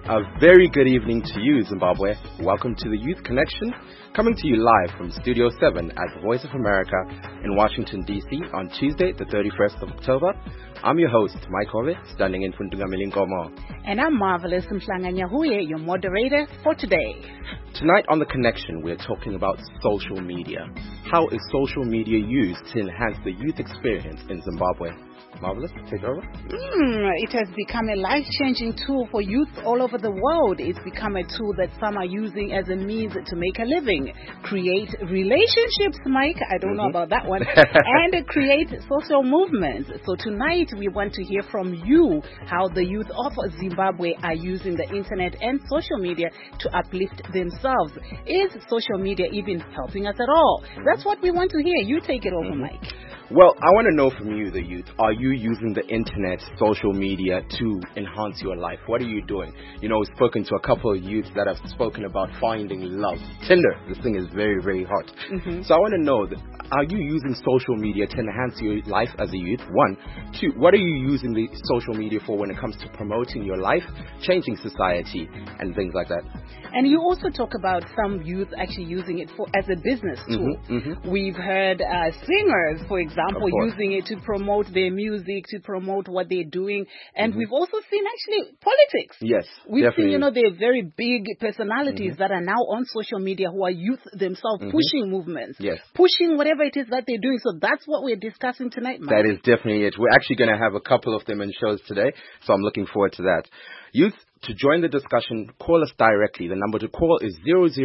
A very good evening to you, Zimbabwe. Welcome to the Youth Connection, coming to you live from Studio 7 at the Voice of America in Washington, D.C. on Tuesday, the 31st of October. I'm your host, Mike Ove, standing in for Ntungamili Nkomo. And I'm Marvelous Mhlanganyahuye, your moderator for today. Tonight on The Connection, we're talking about social media. How is social media used to enhance the youth experience in Zimbabwe? Marvelous, take over. It has become a life-changing tool for youth all over the world. It's become a tool that some are using as a means to make a living, create relationships, Mike, I don't know about that one, and create social movements. So tonight we want to hear from you how the youth of Zimbabwe are using the internet and social media to uplift themselves. Is social media even helping us at all? That's what we want to hear. You take it over, Mike. Well, I want to know from you, the youth, are you using the internet, social media to enhance your life? What are you doing? You know, we've spoken to a couple of youths that have spoken about finding love. Tinder, this thing is very, very hot. So I want to know, are you using social media to enhance your life as a youth? One. Two, what are you using the social media for when it comes to promoting your life, changing society, and things like that? And you also talk about some youth actually using it for as a business tool. We've heard singers, for example, using it to promote their music, to promote what they're doing. And we've also seen actually politics. Yes, we've definitely. seen, you know, there are very big personalities that are now on social media who are youth themselves pushing movements, pushing whatever it is that they're doing. So that's what we're discussing tonight, Mike. That is definitely it. We're actually going to have a couple of them in shows today, so I'm looking forward to that. Youth, to join the discussion, call us directly. The number to call is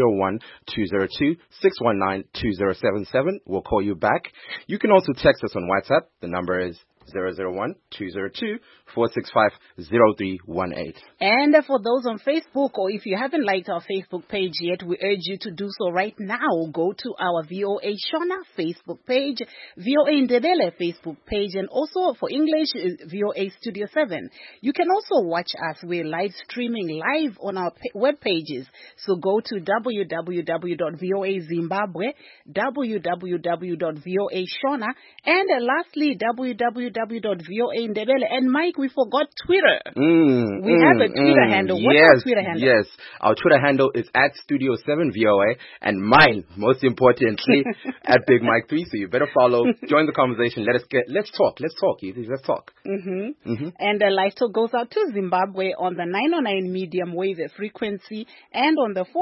001-202-619-2077. We'll call you back. You can also text us on WhatsApp. The number is 001-202-465-0318. And for those on Facebook, or if you haven't liked our Facebook page yet, we urge you to do so right now. Go to our VOA Shona Facebook page, VOA Ndebele Facebook page, and also for English, VOA Studio 7. You can also watch us. We're live streaming live on our web pages. So go to www.voazimbabwe, www.voashona, and lastly, www.voa Ndebele. And Mike, we forgot Twitter. We have a Twitter handle. What's our Twitter handle? Yes, our Twitter handle is at Studio 7 VOA, and mine, most importantly, at Big Mike 3. So you better follow, join the conversation. Let's talk, Edie, let's talk. And the live talk goes out to Zimbabwe on the 909 medium wave frequency and on the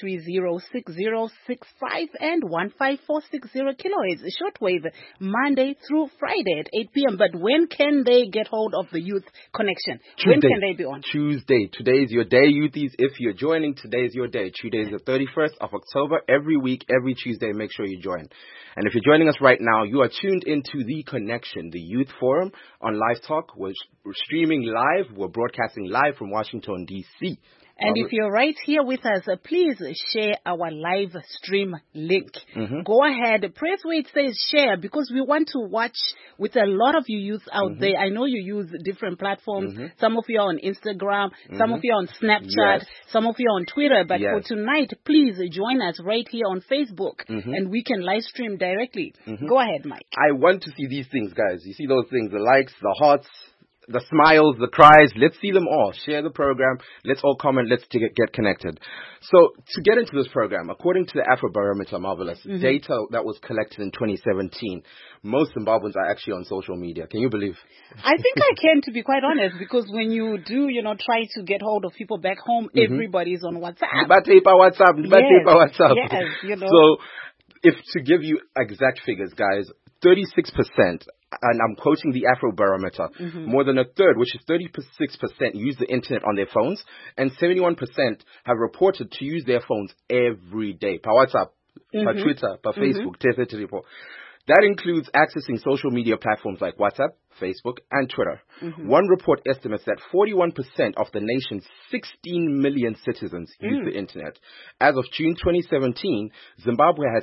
49306065 and 15460 kilohertz shortwave Monday through Friday at 8 p.m. But when can they get hold of the Youth Connection? Tuesday. When can they be on? Tuesday. Today is your day, youthies. If you're joining, today is your day. Tuesday is the 31st of October. Every week, every Tuesday, make sure you join. And if you're joining us right now, you are tuned into The Connection, the Youth Forum on Live Talk. We're streaming live. We're broadcasting live from Washington, D.C. And if you're right here with us, please share our live stream link. Go ahead, press where it says share, because we want to watch with a lot of you youth out there. I know you use different platforms. Some of you are on Instagram, some of you are on Snapchat, some of you are on Twitter. But for tonight, please join us right here on Facebook, and we can live stream directly. Go ahead, Mike. I want to see these things, guys. You see those things, the likes, the hearts, the smiles, the cries. Let's see them all. Share the program. Let's all comment. Let's get connected. So to get into this program, according to the Afrobarometer, Marvelous, data that was collected in 2017, most Zimbabweans are actually on social media. Can you believe? I think I can, to be quite honest, because when you do, you know, try to get hold of people back home, everybody's on WhatsApp. WhatsApp. Yes, you know. So if to give you exact figures, guys, 36%, and I'm quoting the Afrobarometer, more than a third, which is 36%, use the internet on their phones, and 71% have reported to use their phones every day. Per WhatsApp, per Twitter, per Facebook, That includes accessing social media platforms like WhatsApp, Facebook, and Twitter. One report estimates that 41% of the nation's 16 million citizens use the internet. As of June 2017, Zimbabwe has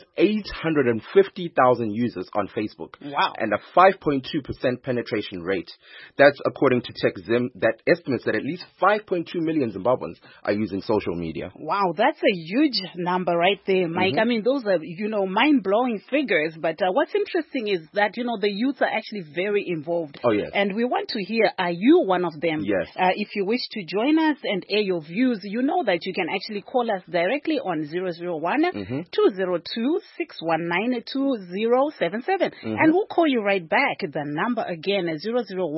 850,000 users on Facebook. Wow. And a 5.2% penetration rate. That's according to TechZim, that estimates that at least 5.2 million Zimbabweans are using social media. Wow, that's a huge number right there, Mike. I mean, those are, you know, mind-blowing figures. But what's interesting is that, you know, the youth are actually very involved involved. Oh, yes. And we want to hear, are you one of them? Yes. If you wish to join us and air your views, you know that you can actually call us directly on 001-202-619-2077. And we'll call you right back. The number again is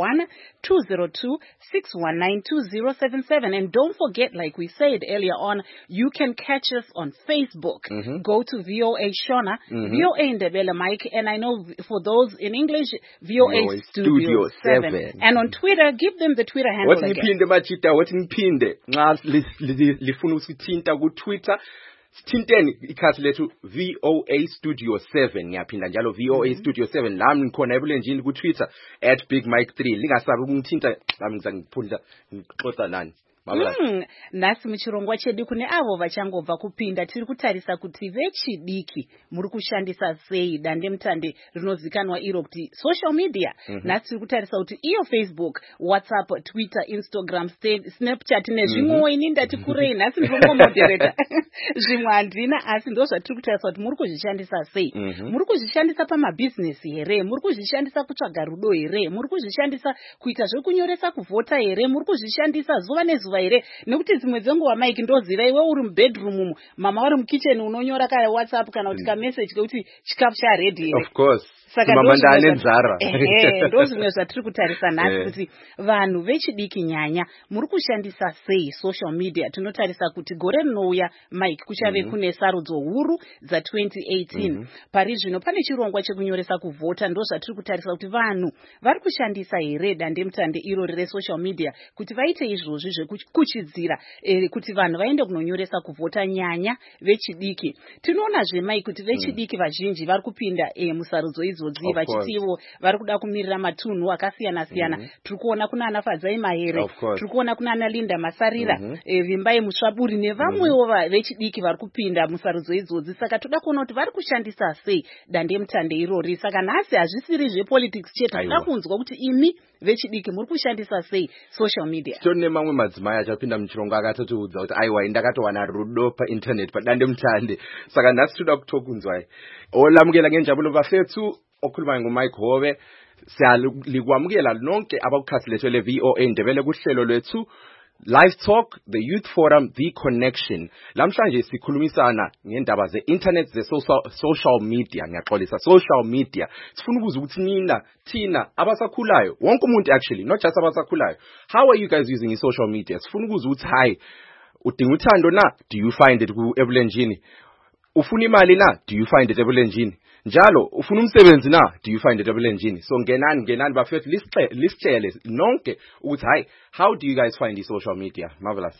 001-202-619-2077. And don't forget, like we said earlier on, you can catch us on Facebook. Go to VOA Shona, VOA Ndebele Mike, and I know for those in English, VOA Studio 7. And on Twitter, give them the Twitter handle What again. niphinde machita, what niphinde nxa lifuna usithinta ku Twitter, sithinteni ikhasi lethu VOA Studio 7. Ngiyaphinda njalo VOA Studio 7. Lami ngikhona ebulenjini ku Twitter @BigMike3. Lingasabi ukungithinta, nami ngizangiphunda ngixoxa nani. Nasi muchirongwa chedu kune avo vachangobva kupinda tiri kutarisa kuti vechidiki muri kushandisa sei dandemutande rinozikanwa iro kuti social media. Nasi tiri kutarisa kuti iyo Facebook, WhatsApp, Twitter, Instagram, Snapchat nezvimwewo ini ndati kurei nasi ndinomoderata. Zvimwe handina asi ndo zvatiri kutarisa kuti muri kuzvishandisa sei. Muri kuzvishandisa pamabhizinesi here? Muri kuzvishandisa kutsvaga rudo here? Muri kuzvishandisa kuita zvekunyoresa kuvhota here? Muri kuzvishandisa zuva nezuva here? Nekuti dzimwe dzenguva Mike ndoziva iwe uri mubedroom mama vari mukitchen unonyora kana WhatsApp kana kuti kamessage kekuti chikafu chaready here. Of course. Saka ndo zvimwe zvatiri kutarisa nhasi Yeah. kuti vanhu vechidiki nyanya muri kushandisa sei social media. Tinotarisa kuti gore rinouya Mike kuchave kune sarudzo huru dza2018. Pari zvino pane chirongwa chekunyoresa kuvhota. Ndo zvatiri kutarisa kuti vanhu vari kushandisa here dandemutande irori resocial media kuti vaite izvozvi zvekukuchidzira kuti vanhu vaende kunonyoresa kuvhota nyanya vechidiki. Tinoonazve Mike kuti vechidiki vazhinji vari kupinda musarudzo idzodzi vachitivo vari kuda kumirira matunhu akasiyana siyana. Tiri kuona kuna ana Fadzai Mahere, tiri kuona kuna ana Linda Masarira, Vimbai Musvaburi nevamwewo vechidiki vari kupinda musarudzo idzodzi. Saka toda kuona kuti vari kushandisa sei dandemutande irori. Saka nhasi hazvisiri zvepolitics chete, toda kunzwa kuti imi vechidiki muri kushandisa sei social media. Tone mamwe madzimai achapinda muchirongo akatotiudza kuti aiwa ndakatowana rudo painternet padandemutande. Saka nhasi toda kutokunzwai. Olamukela ngenjabulo bafethu okhuluma ngoMike Hove. Siyalikwamukela lonke abakukhasi lethu le VOA Ndebele kuhlelo lwethu Live Talk, the Youth Forum, The Connection. Lamhlanje sikhulumisana ngendaba ze-internet, ze-social media. Ngiyaxolisa, social media. Sifuna ukuzwa ukuthi thina abasakhulayo, wonke umuntu actually, not just abasakhulayo. How are you guys using social media? Sifuna ukuzwa ukuthi hayi, udinga uthando na? Do you find it ku ebulenjini? Ufuna imali na? Do you find it ebulenjini? Njalo ufuna umsebenzi na? Do you find it ebulenjini? So ngenani bafethu lisitshele nonke ukuthi hayi, how do you guys find the social media? Marvelous.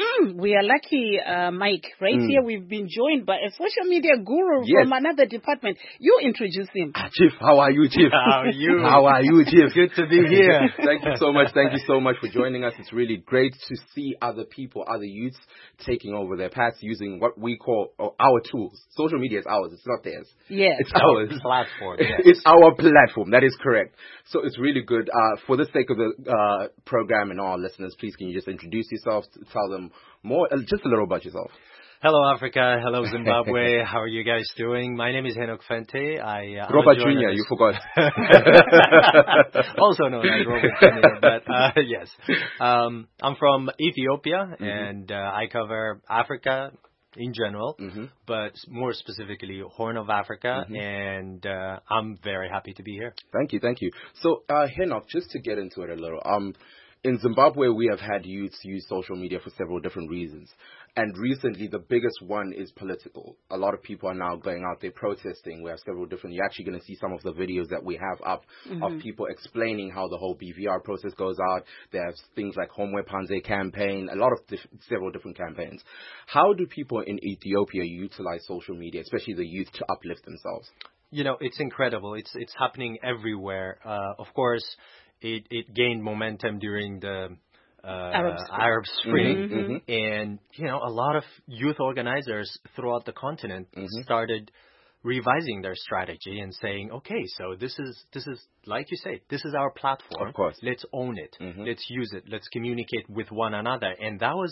We are lucky, Mike. Right here, we've been joined by a social media guru from another department. You introduce him. Chief, how are you, Chief? How are you? How are you, Chief? Good to be here. Thank you so much. Thank you so much for joining us. It's really great to see other people, other youths taking over their paths using what we call our tools. Social media is ours. It's not theirs. Yeah. It's ours. Platform. Yes. It's our platform. That is correct. So it's really good. For the sake of the program and all our listeners, please can you just introduce yourself, tell them more, just a little about yourself. Hello, Africa. Hello, Zimbabwe. How are you guys doing? My name is Henok Fente. I'm Robert Jr., you forgot. Also known as Robert Jr., but yes. I'm from Ethiopia, and I cover Africa in general, but more specifically Horn of Africa, and I'm very happy to be here. Thank you. So, Henok, just to get into it a little, in Zimbabwe, we have had youths use social media for several different reasons. And recently, the biggest one is political. A lot of people are now going out there protesting. We have several different, you're actually going to see some of the videos that we have up of people explaining how the whole BVR process goes out. There's things like Homwe Panze campaign, a lot of several different campaigns. How do people in Ethiopia utilize social media, especially the youth, to uplift themselves? You know, it's incredible. It's happening everywhere. Of course, it gained momentum during the Arab Spring. And, you know, a lot of youth organizers throughout the continent started revising their strategy and saying, okay, so this is like you say, this is our platform. Of course. Let's own it. Let's use it. Let's communicate with one another. And that was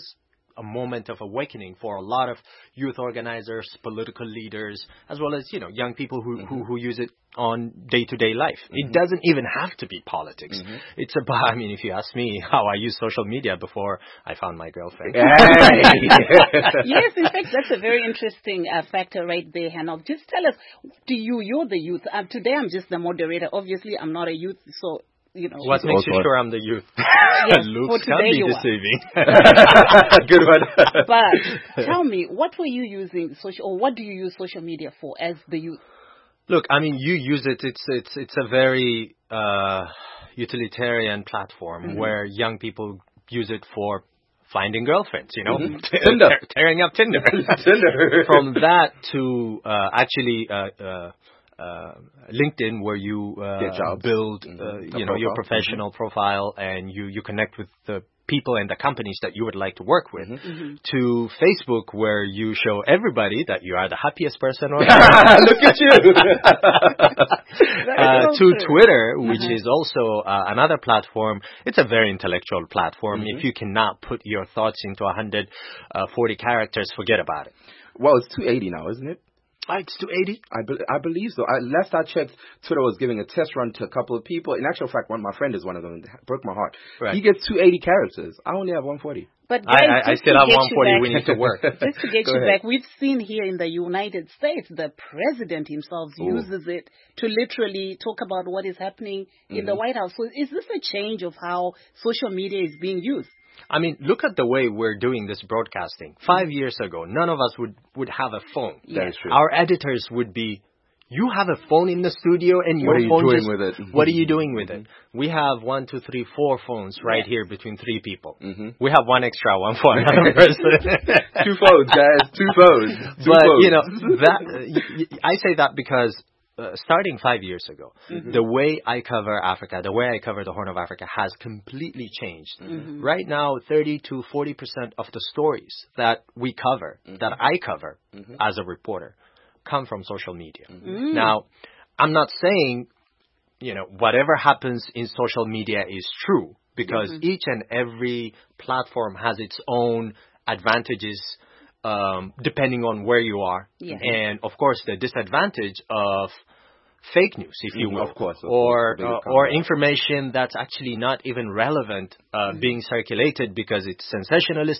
a moment of awakening for a lot of youth organizers, political leaders, as well as, young people who use it on day-to-day life. It doesn't even have to be politics. It's about, if you ask me how I use social media before I found my girlfriend. Yes, in fact, that's a very interesting factor right there, Hanoch. Just tell us, you're the youth. Today I'm just the moderator. Obviously, I'm not a youth, so... What makes you sure I'm the youth? Yes, Looks can be deceiving. Good one. But tell me, what were you using or what do you use social media for as the youth? Look, you use it. It's a very utilitarian platform where young people use it for finding girlfriends, Tinder. Tearing up Tinder. From that to actually LinkedIn, where you build your professional profile and you connect with the people and the companies that you would like to work with, to Facebook, where you show everybody that you are the happiest person on earth. Look at you. To Twitter, which is also another platform. It's a very intellectual platform. If you cannot put your thoughts into 140 characters, forget about it. Well, it's 280 now, isn't it? It's 280? I believe so. Last I checked, Twitter was giving a test run to a couple of people. In actual fact, my friend is one of them. It broke my heart. Right. He gets 280 characters. I only have 140. But guys, I still have 140. We need to work. Just to get you back, we've seen here in the United States, the president himself uses it to literally talk about what is happening in the White House. So is this a change of how social media is being used? Look at the way we're doing this broadcasting. 5 years ago, none of us would have a phone. That is true. Our editors would be, you have a phone in the studio and your phone What are you doing with it? What are you doing with it? We have 1, 2, 3, 4 phones right here between 3 people. We have one extra one for another person. 2 phones, guys. 2 phones. I say that because starting 5 years ago, the way I cover Africa, the way I cover the Horn of Africa has completely changed. Right now, 30 to 40% of the stories that we cover, that I cover as a reporter, come from social media. Now, I'm not saying, whatever happens in social media is true, because each and every platform has its own advantages depending on where you are. And, of course, the disadvantage of fake news, if you will, of course, or information that's actually not even relevant being circulated because it's sensationalist.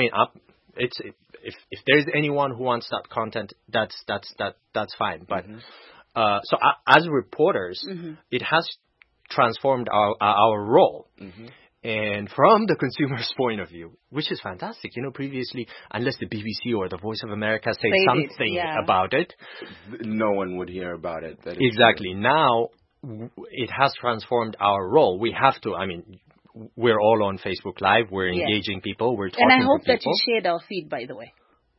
If there's anyone who wants that content, that's fine. But so as reporters, it has transformed our role. And from the consumer's point of view, which is fantastic. Previously, unless the BBC or the Voice of America say something about it, no one would hear about it. Exactly. Now, it has transformed our role. We have to, we're all on Facebook Live. We're engaging people. We're talking to people. And I hope that you shared our feed, by the way.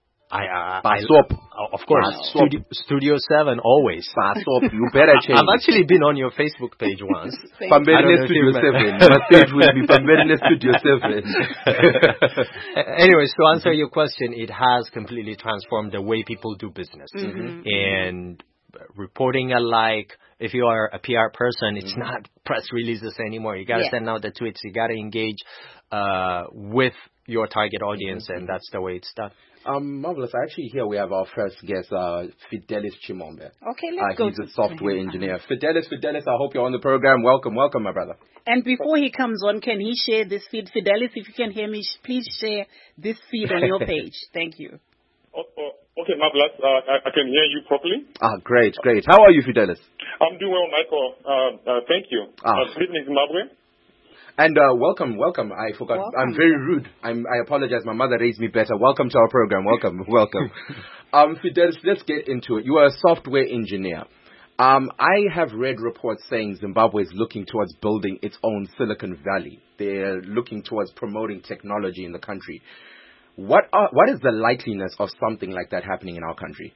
Of course, Studio 7 always. You better change. I've actually been on your Facebook page once. Pambelele Studio 7. My page will be Pambelele Studio 7. Anyways, to answer your question, it has completely transformed the way people do business. And reporting alike, if you are a PR person, it's not press releases anymore. You got to send out the tweets. You got to engage with your target audience, and that's the way it's done. Marvelous. Actually, here we have our first guest, Fidelis Chimombe. Okay, let's go. He's a software engineer. Fidelis, I hope you're on the program. Welcome, my brother. And before he comes on, can he share this feed? Fidelis, if you can hear me, please share this feed on your page. Thank you. Okay, Marvelous. I can hear you properly. Great. How are you, Fidelis? I'm doing well, Michael. Thank you. Good evening, Zimbabwe. And welcome. I forgot. Welcome. I'm very rude. I apologize. My mother raised me better. Welcome to our program. Welcome. Fidelis, let's get into it. You are a software engineer. I have read reports saying Zimbabwe is looking towards building its own Silicon Valley. They're looking towards promoting technology in the country. What is the likeliness of something like that happening in our country?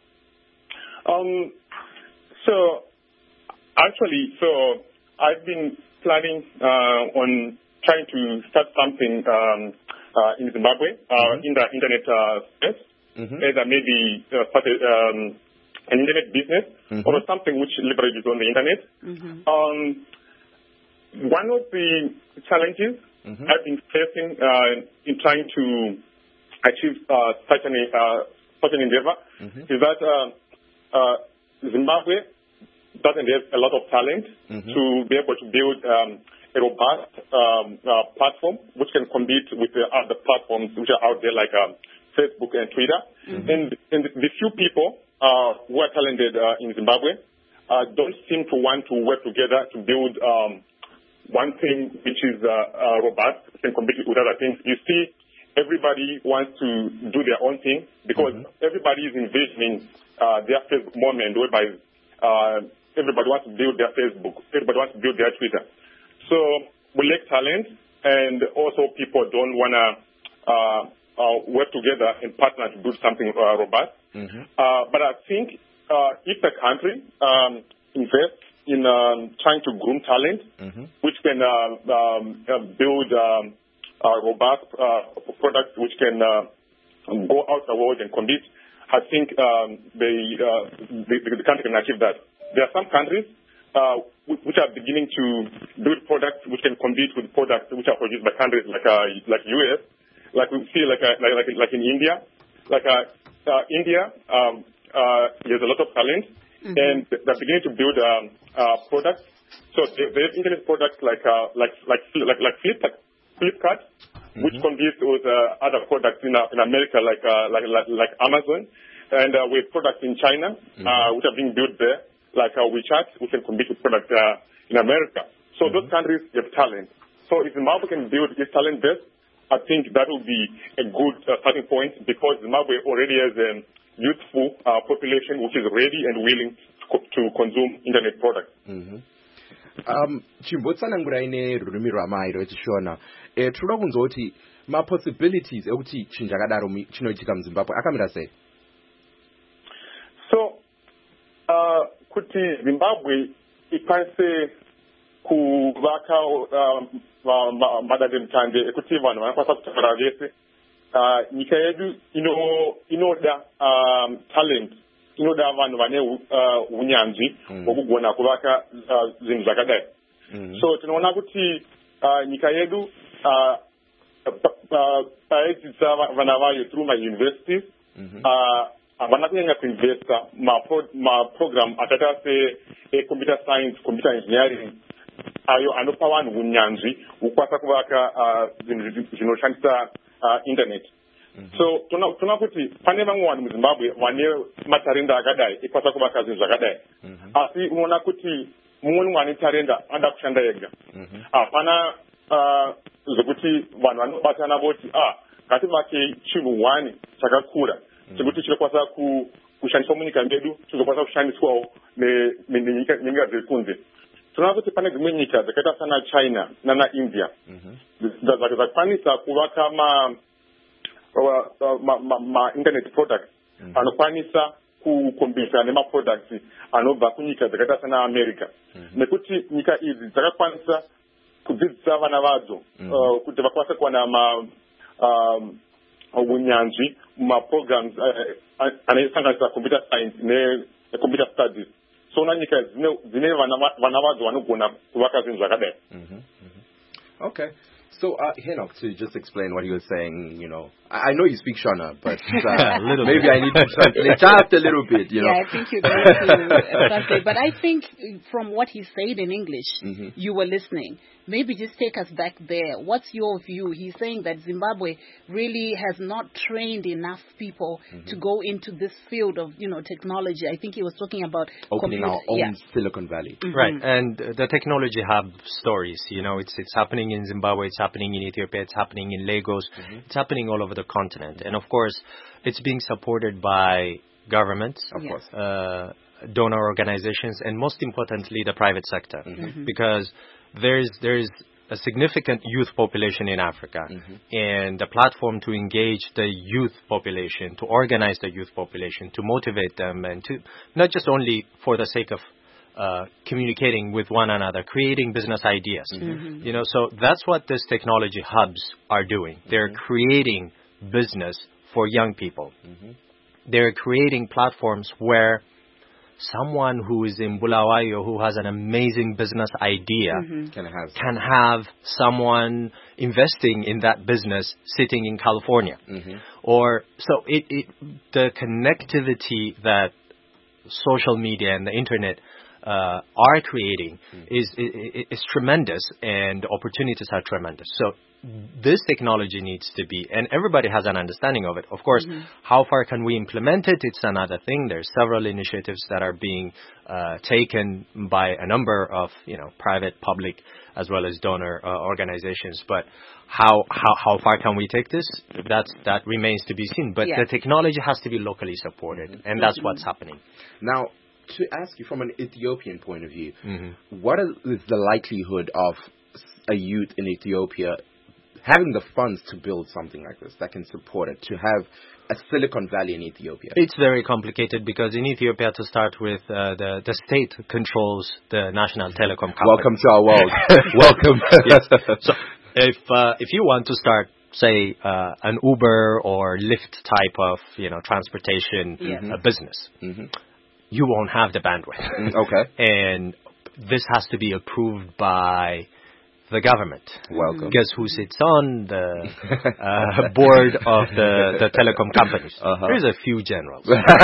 I've been planning on trying to start something in Zimbabwe in the internet space, either maybe start an internet business or something which leverages on the internet. One of the challenges I've been facing in trying to achieve such an endeavor is that Zimbabwe doesn't have a lot of talent to be able to build a robust platform which can compete with the other platforms which are out there like Facebook and Twitter. And the few people who are talented in Zimbabwe don't seem to want to work together to build one thing which is robust and compete with other things. You see, everybody wants to do their own thing because everybody is envisioning their Facebook moment whereby everybody wants to build their Facebook, everybody wants to build their Twitter. So we lack talent, and also people don't want to work together and partner to build something robust. But I think if the country invests in trying to groom talent, which can build robust products which can go out the world and compete, I think the country can achieve that. There are some countries which are beginning to build products which can compete with products which are produced by countries like US, like we see like in India, India has a lot of talent, and they're beginning to build products. So they have internet products like Flipkart, which competes with other products in America like Amazon, and we have products in China which are being built there, like WeChat, which can compete with products in America. So those countries have talent. So if Zimbabwe can build its talent base, I think that will be a good starting point, because Zimbabwe already has a youthful population which is ready and willing to consume internet products. Chimbotsanangura ine rurimi rwamai rwechishona. Tinoda kunzwa kuti ma possibilities ekuti chinhu chakadaro chinoitika muZimbabwe akamira sei? So kuti Zimbabwe ikwanise kuvaka madandemutande ekuti vanhu vanokwanisa kutaura vese, nyika yedu inoda talent, inoda vanhu vane unyanzvi hwekugona kuvaka zvinhu zvakadai. So tinoona kuti nyika yedu paidzidzisa vana vayo through my universities, havana kunyanya kuinvesta maprogram akaita computer science, computer engineering, ayo anopa vanhu unyanzvi hwekukwanisa kuvaka zvinhu zvinoshandisa internet. So tinoona kuti pane vamwe vanhu muZimbabwe vane matarenda akadai ekwanisa kuvaka zvinhu zvakadai, asi unoona kuti mumwe mumwe ane tarenda anoda kushanda ega. Hapana zvekuti vanhu vanobatana voti ngativake chinhu one chakakura chekuti chinokwanisa kushandiswa munyika medu, chizokwanisa kushandiswawo nenyika dziri kunze. Tinoona kuti pane dzimwe nyika dzakaita sana China nana India dzakwanisa kuvaka ma internet products anokwanisa kukombisa nemaproducts anobva kunyika dzakaita sana America, nekuti nyika idzi dzakakwanisa kudzidzisa vana vadzo kuti vakwanise kuwana unyanzvi mumaprograms anosanganisa computer science necomputer studies. So una nyika dzine vana vadzo vanogona kuvaka zvinhu zvakadai. Okay. So, Henok, to just explain what he was saying, I know you speak Shona, but maybe I need to translate just a little bit, Yeah, I think you're going to translate. But I think from what he said in English, you were listening. Maybe just take us back there. What's your view? He's saying that Zimbabwe really has not trained enough people to go into this field of, technology. I think he was talking about opening our own Silicon Valley. Right, and the technology hub stories, it's happening in Zimbabwe, it's happening in Ethiopia, it's happening in Lagos, it's happening all over the continent. And of course, it's being supported by governments, of course, donor organizations, and most importantly, the private sector, because there's a significant youth population in Africa, and the platform to engage the youth population, to organize the youth population, to motivate them, and to not just only for the sake of communicating with one another, creating business ideas. So that's what these technology hubs are doing. They're creating business for young people. They're creating platforms where someone who is in Bulawayo who has an amazing business idea can have someone investing in that business sitting in California. Or so the connectivity that social media and the internet are creating is tremendous, and opportunities are tremendous. So this technology needs to be, and everybody has an understanding of it. Of course, how far can we implement it? It's another thing. There's several initiatives that are being taken by a number of, private, public, as well as donor organizations. But how far can we take this? That remains to be seen. But the technology has to be locally supported, and that's what's happening. Now, to ask you from an Ethiopian point of view, what is the likelihood of a youth in Ethiopia having the funds to build something like this that can support it, to have a Silicon Valley in Ethiopia? It's very complicated because in Ethiopia, to start with, the state controls the national telecom company. Welcome to our world. Welcome. Yes. So if you want to start, say, an Uber or Lyft type of transportation business, you won't have the bandwidth. Okay. And this has to be approved by the government. Welcome. Guess who sits on the board of the telecom companies? There's a few generals.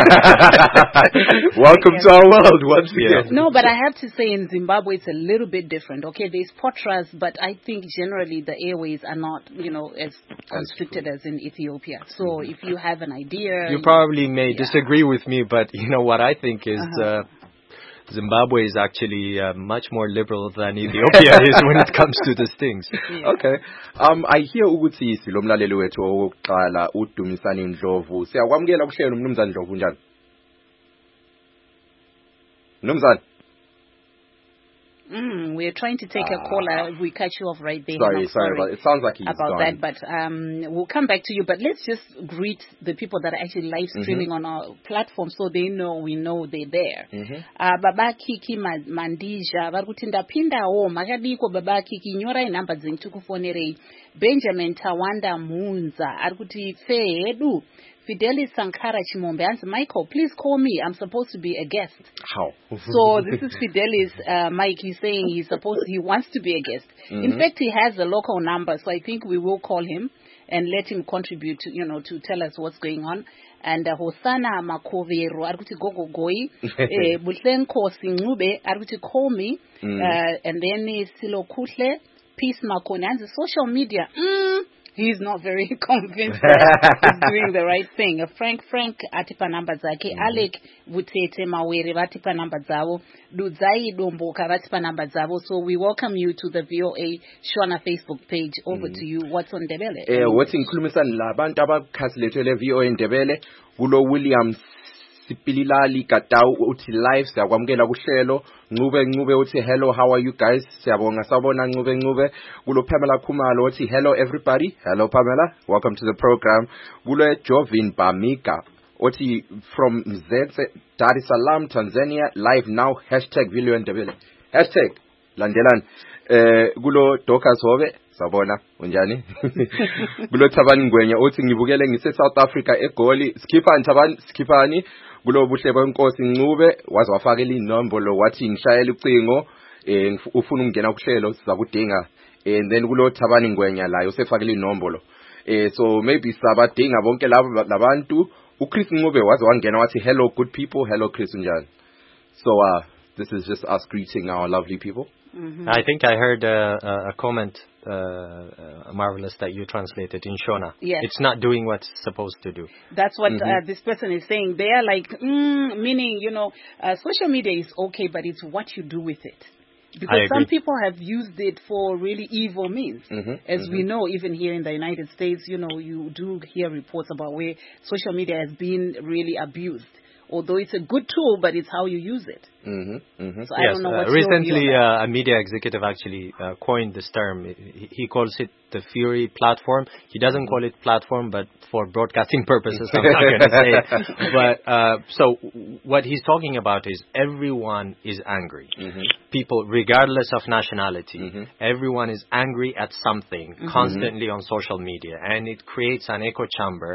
Welcome to our world once again. No, but I have to say in Zimbabwe it's a little bit different. Okay, there's Potras, but I think generally the airways are not, as constricted as in Ethiopia. So if you have an idea... You probably may disagree with me, but what I think is... Zimbabwe is actually much more liberal than Ethiopia is when it comes to these things. Okay. I hear ukuthi silomlaleli wethu oqala uDumisani Ndlovu. Siyakwamukela kuhlelo Mnumzane Ndlovu njani? Mnumzane. We're trying to take a caller. We cut you off right there. Sorry, but it sounds like he's about gone. that. But we'll come back to you. But let's just greet the people that are actually live streaming on our platform, so they know we know they're there. Baba Kiki Mandija, Varutinda Pinda O Magadiko Baba Kiki Nyora inamba zintukufonere Benjamin Tawanda Munza Arguti Fedu. Fidelis Sankara Chimombe answer, Michael, please call me. I'm supposed to be a guest. How? So this is Fidelis, Mike. He's saying he wants to be a guest. In fact, he has a local number, so I think we will call him and let him contribute to, to tell us what's going on. And Hosana Makovero, Arguti Gogo Goi, Butlenko Singube, Arguti call me, and then Silo Kutle, Peace Makoni, and the social media. He's not very convinced that he's doing the right thing. Frank atipa namba zake. Alec Vutete Mawere vatipa namba zao. Dudzai Domboka vatipa namba zao. So we welcome you to the VOA Shona Facebook page. Over to you. What's on Ndebele? What's in Klumisan Laban Tabak Casletele VOA Ndebele. Ulo Williams Sipililali Katau uti live siyakwamukela kuhlelo Ncube uthi hello, how are you guys? Siyabonga sabona Ncube kulo Pamela Khumalo uthi hello everybody. Hello Pamela, welcome to the program. Kulo Jovin Bamika uthi from Mzetse, Dar es Salaam, Tanzania, live now #Vilio Ndebele landelan. Kulo Dokas Hove sabona unjani? Kulo Thabani Ngwenya uthi ngibukele ngise South Africa eGoli. Skipani kulo buhle kwenkosi Ncube waze wafakela inombolo wathi ngishayela ucingo ufuna ukungena kuhlelo sizakudinga, and then kulo Thabani Ngwenya layo usefakela inombolo. So maybe sabadinga bonke laba labantu. uChris Ncube waze wangena wathi hello good people, hello Chris unjani. So this is just us greeting our lovely people. I think I heard a comment, marvelous, that you translated in Shona. Yes. It's not doing what it's supposed to do. That's what this person is saying. They are like, meaning, social media is okay, but it's what you do with it. Because some people have used it for really evil means. As we know, even here in the United States, you do hear reports about where social media has been really abused. Although it's a good tool, but it's how you use it. So I don't know what's recently, a media executive actually coined this term. He calls it the Fury platform. He doesn't call it platform, but for broadcasting purposes, I'm not going to say it. But so what he's talking about is everyone is angry. People, regardless of nationality, everyone is angry at something constantly on social media, and it creates an echo chamber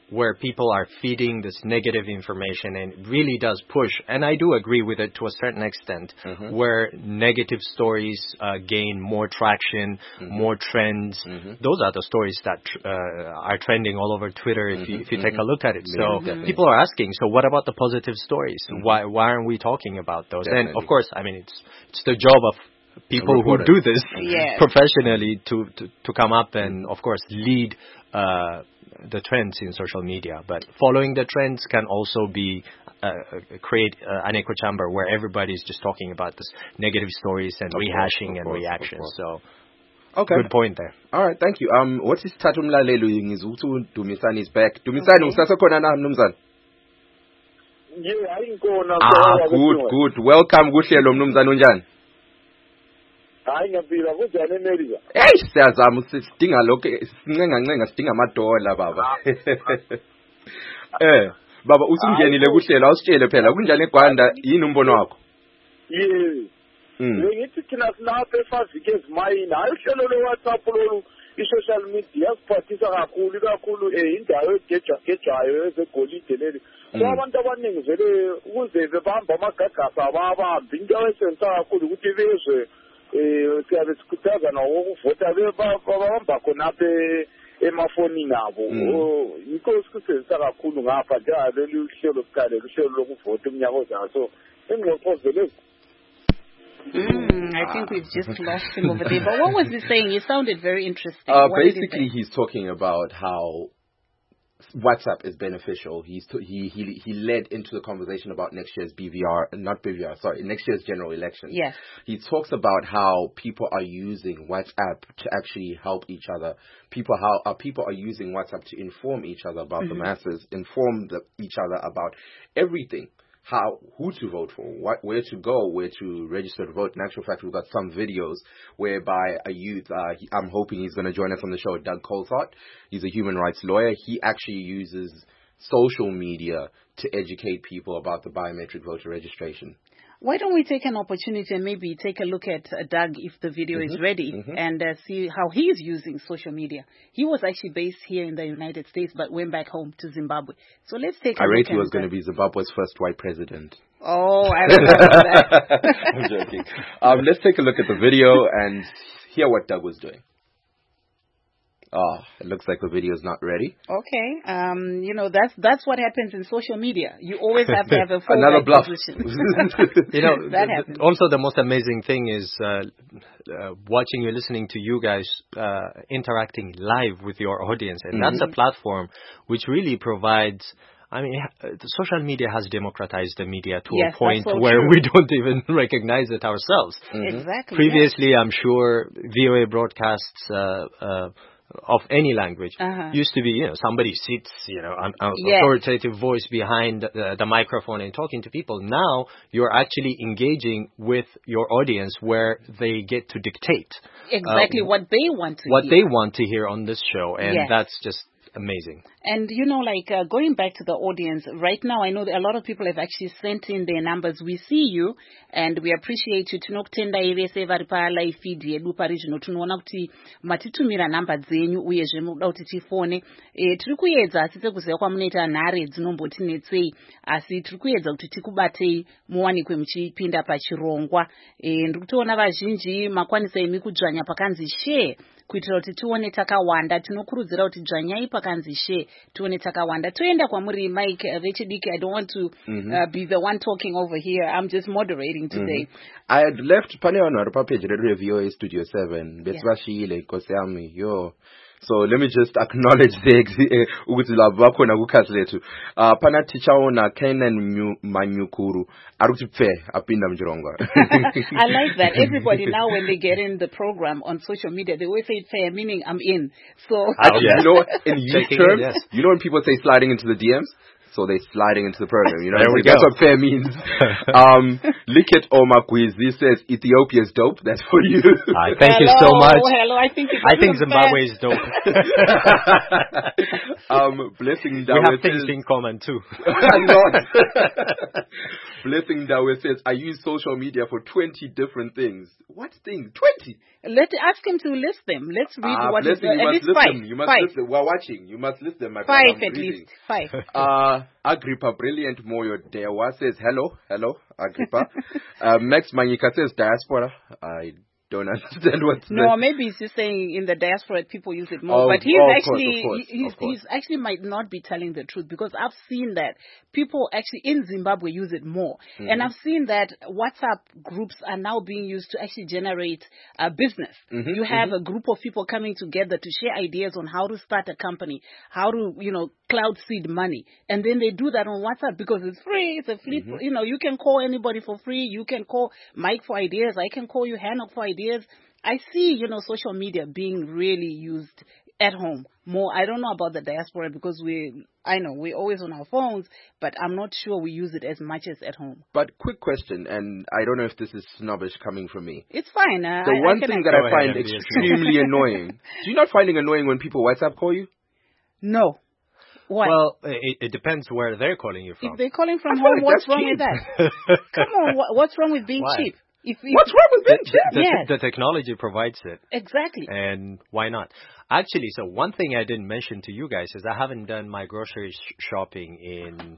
where people are feeding this negative information, and it really does push. And I do agree with it to a certain extent, where negative stories gain more traction, more trends. Those are the stories that are trending all over Twitter if you take a look at it. So people are asking, so what about the positive stories? Why aren't we talking about those? And of course, I mean, it's the job of people who do this professionally to come up and, of course, lead the trends in social media. But following the trends can also be create an echo chamber where everybody's just talking about this negative stories and rehashing and reactions. So, good point there. All right, thank you. What is Thato Mlalelo ngizuthu Dumisani is back. Dumisani usasekhona na mnumzane? Good. Welcome kuhlelo mnumzane unjani? Hayi ngempila kunjani eMelika? Siyazama sidinga lokho sincenga sidinga amadola baba. Baba usungenile kuhlelo awusitshele phela kunjani eGwanda yini umbono wakho? Ngithi thina silapha eFavike ezimayini hayi uhlelo lwe-WhatsApp lolu i-social media siphathisa kakhulu indawo egejayo ezegolide leli. Abantu abaningi vele ukuze bebamba amagagasi ababambi into esenza kakhulu ukuthi bezwe siyabe sikhuthaza nawo ukuvota babamba khonapha emafonini abo. Yikho sikusebenzisa kakhulu ngapha njalo lolu hlelo siqale uhlelo lokuvota umnyaka ozayo. So ingxoxo vele I think we've just lost him over there. But what was he saying? It sounded very interesting. Basically, he's talking about how WhatsApp is beneficial. He led into the conversation about next year's next year's general election. Yes. He talks about how people are using WhatsApp to actually help each other. People are using WhatsApp to inform each other about the masses, inform each other about everything. Who to vote for, where to go, where to register to vote. In actual fact, we've got some videos whereby a youth, I'm hoping he's going to join us on the show, Doug Colthart. He's a human rights lawyer. He actually uses social media to educate people about the biometric voter registration. Why don't we take an opportunity and maybe take a look at Doug if the video is ready and see how he is using social media. He was actually based here in the United States but went back home to Zimbabwe. So let's take a look. I rate he was going to be Zimbabwe's first white president. Oh, I remember that. I'm joking. Let's take a look at the video and hear what Doug was doing. It looks like the video is not ready. Okay. That's what happens in social media. You always have to have a another bluff. Position. That happens. Also, the most amazing thing is watching you, listening to you guys interacting live with your audience, and that's a platform which really provides. I mean, social media has democratized the media to a point where we don't even recognize it ourselves. Exactly. Previously, I'm sure VOA broadcasts of any language used to be, somebody sits, an authoritative voice behind the microphone and talking to people. Now you're actually engaging with your audience where they get to dictate exactly what they want to hear on this show, and that's just amazing. And going back to the audience right now, I know that a lot of people have actually sent in their numbers. We see you and we appreciate you. Tinokutenda ivese vari palive feed yedu parizvino tunoona kuti matitumira namba dzenyu uyezve muda kuti tifone. Tiri kuedza asi sekuziva kwamunoita nhare dzinombotinetsei, asi tiri kuedza kuti tikubatei muwanikwe muchipinda pachirongwa. Ndiri kutoona vazhinji makwanisa imi kudzvanya pakanzi share kuitira kuti tione takawanda. Tinokurudzira kuti dzvanyai pakanzi share tione takawanda. Toenda kwamuri Mike vechidiki. I don't want to be the one talking over here. I'm just moderating today. I had left pane vanhu vari papage redu reVOA Studio 7 betivashiyile nkosi yami yo. So let me just acknowledge ukuthi labo bakhona kukhasi lethu. Pana tichaona Kenan Manyukuru arukuthi pfe apinda mjironga. I like that. Everybody now when they get in the program on social media, they always say fair, meaning I'm in. So you know what? In youth terms, you know when people say sliding into the DMs? so they're sliding into the program. You know, there we that's go. what fair means. Liket Omakwizi says Ethiopia's dope. That's for you. Thank you so much. Hello, I think Zimbabwe is dope. Blessing Dawe, we have things in common too. Blessing Dawe says, I use social media for 20 different things. What things? 20? Let's ask him to list them. Let's read what is Blessing, at least 5. You must list them. We're watching. You must list them. 5 at least. 5. Agrippa Brilliant Moyo Dewa says, hello, Agrippa. Max Manyika says, diaspora. I don't understand what's no, maybe he's just saying in the diaspora people use it more. But he's he's actually might not be telling the truth, because I've seen that people actually in Zimbabwe use it more. Mm-hmm. And I've seen that WhatsApp groups are now being used to actually generate business. Mm-hmm. You have a group of people coming together to share ideas on how to start a company, how to, cloud seed money. And then they do that on WhatsApp because it's free. It's a free, you can call anybody for free. You can call Mike for ideas. I can call you Hannah for ideas. I see, social media being really used at home more. I don't know about the diaspora because we're always on our phones, but I'm not sure we use it as much as at home. But quick question, and I don't know if this is snobbish coming from me. It's fine. The one thing that I find extremely annoying, do you not find it annoying when people WhatsApp call you? No. Why? Well, it depends where they're calling you from. If they're calling from home, what's wrong with that? Come on, what's wrong with being cheap? What's wrong with being cheap? The technology provides it. Exactly. And why not? Actually, so one thing I didn't mention to you guys is I haven't done my grocery shopping in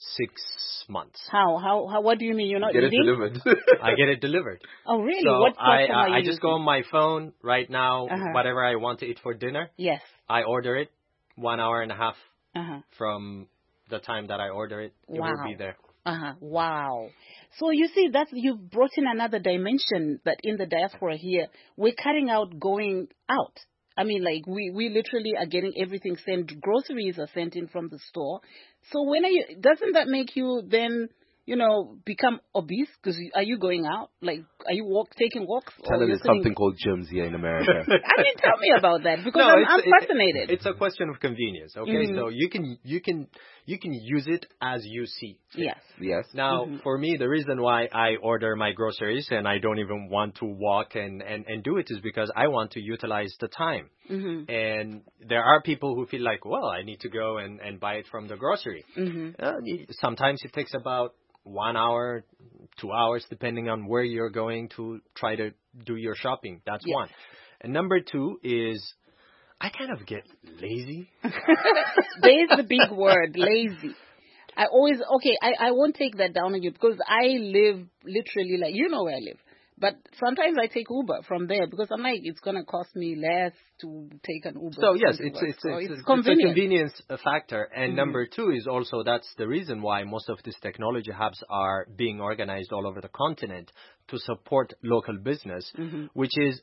6 months. How? What do you mean? You're not eating? Get it delivered. I get it delivered. Oh, really? So what platform are you I using? just go on my phone right now, whatever I want to eat for dinner. Yes. I order it 1 hour and a half from the time that I order it. It will be there. Wow. So you see, you've brought in another dimension that in the diaspora here, we're cutting out going out. I mean, like, we literally are getting everything sent. Groceries are sent in from the store. So doesn't that make you then, become obese? Because are you going out? Like, are you taking walks? Tell them there's something called gyms here in America. I mean, tell me about that, because I'm fascinated. It's a question of convenience, okay? Mm-hmm. So you can use it as you see. Yes. Now, for me, the reason why I order my groceries and I don't even want to walk and do it is because I want to utilize the time. Mm-hmm. And there are people who feel like, well, I need to go and buy it from the grocery. Mm-hmm. Sometimes it takes about 1 hour, 2 hours, depending on where you're going to try to do your shopping. That's one. And number 2 is I kind of get lazy. There's the big word, lazy. I won't take that down on you, because I live literally like, where I live. But sometimes I take Uber from there because I'm like, it's going to cost me less to take an Uber. So yes, it's a convenience factor. And number 2 is also that's the reason why most of these technology hubs are being organized all over the continent to support local business, which is,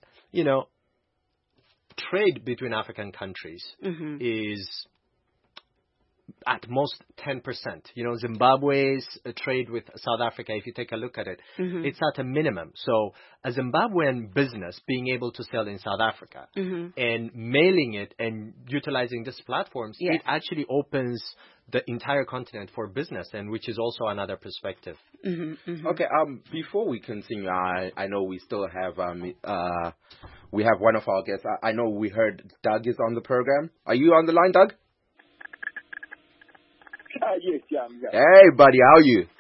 trade between African countries is at most 10%. Zimbabwe's trade with South Africa, if you take a look at it, it's at a minimum. So a Zimbabwean business being able to sell in South Africa and mailing it and utilizing these platforms, it actually opens the entire continent for business, and which is also another perspective. Okay, before we continue, I know we still have we have one of our guests. I know we heard Doug is on the program. Are you on the line, Doug? Yes, I'm here. Hey, buddy, how are you?